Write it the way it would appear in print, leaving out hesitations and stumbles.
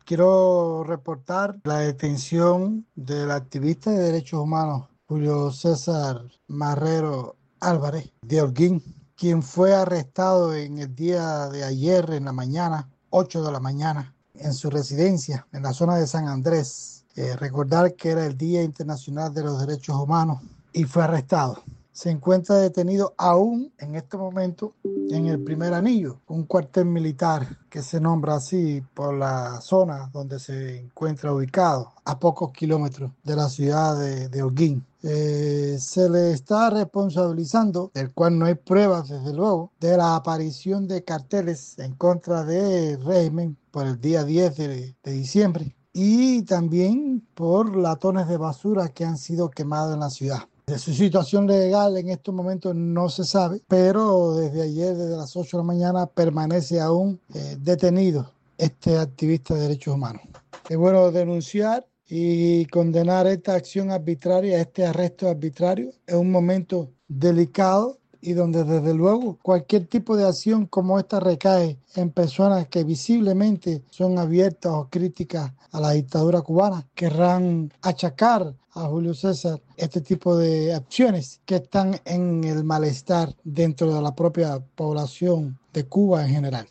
Quiero reportar la detención del activista de derechos humanos Julio César Marrero Álvarez de Holguín, quien fue arrestado en el día de ayer en la mañana, 8 de la mañana, en su residencia en la zona de San Andrés. Recordar que era el Día Internacional de los Derechos Humanos y fue arrestado. Se encuentra detenido aún en este momento en el Primer Anillo, un cuartel militar que se nombra así por la zona donde se encuentra ubicado, a pocos kilómetros de la ciudad de Holguín. Se le está responsabilizando, del cual no hay pruebas desde luego, de la aparición de carteles en contra del régimen por el día 10 de diciembre y también por latones de basura que han sido quemados en la ciudad. De su situación legal en estos momentos no se sabe, pero desde ayer, desde las 8 de la mañana, permanece aún detenido este activista de derechos humanos. Es bueno denunciar y condenar esta acción arbitraria, este arresto arbitrario. Es un momento delicado y donde desde luego cualquier tipo de acción como esta recae en personas que visiblemente son abiertas o críticas a la dictadura cubana, querrán achacar a Julio César este tipo de acciones que están en el malestar dentro de la propia población de Cuba en general.